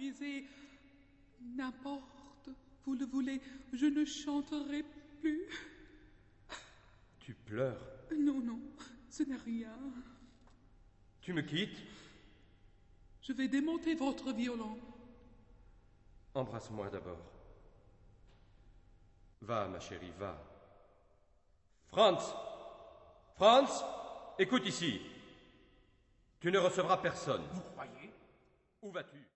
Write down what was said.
brisé. N'importe, vous le voulez, je ne chanterai plus. Tu pleures? Non, non, ce n'est rien. Tu me quittes? Je vais démonter votre violon. Embrasse-moi d'abord. Va, ma chérie, va. Franz! Franz! Écoute ici. Tu ne recevras personne. Vous croyez? Où vas-tu?